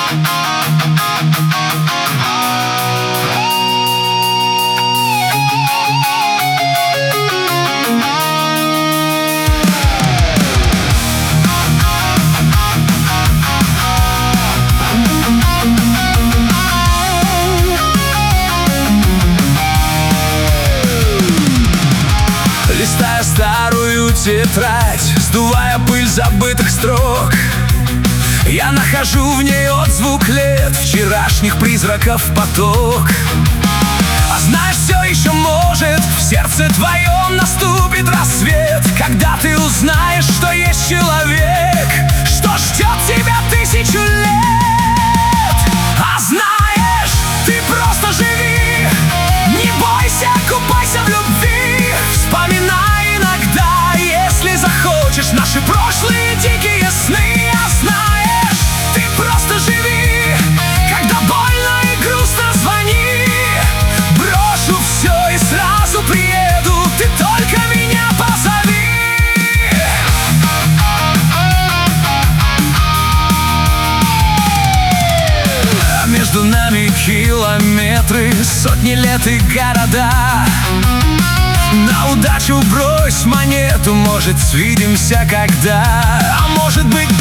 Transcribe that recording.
Листая старую тетрадь, сдувая пыль забытых строк, я нахожу в ней отзвук лет, вчерашних призраков поток. А знаешь, все еще может в сердце твоем наступит рассвет, когда ты узнаешь, что есть человек, что ждет тебя 1000 лет. А знаешь, ты просто живи, не бойся, купайся в любви. Вспоминай иногда, если захочешь, наши прошлые дикие сны. А знаешь, ты просто живи, когда больно и грустно, звони. Брошу все и сразу приеду, ты только меня позови. А между нами километры, сотни лет и города. На удачу брось монету, может, свидимся когда. А может быть,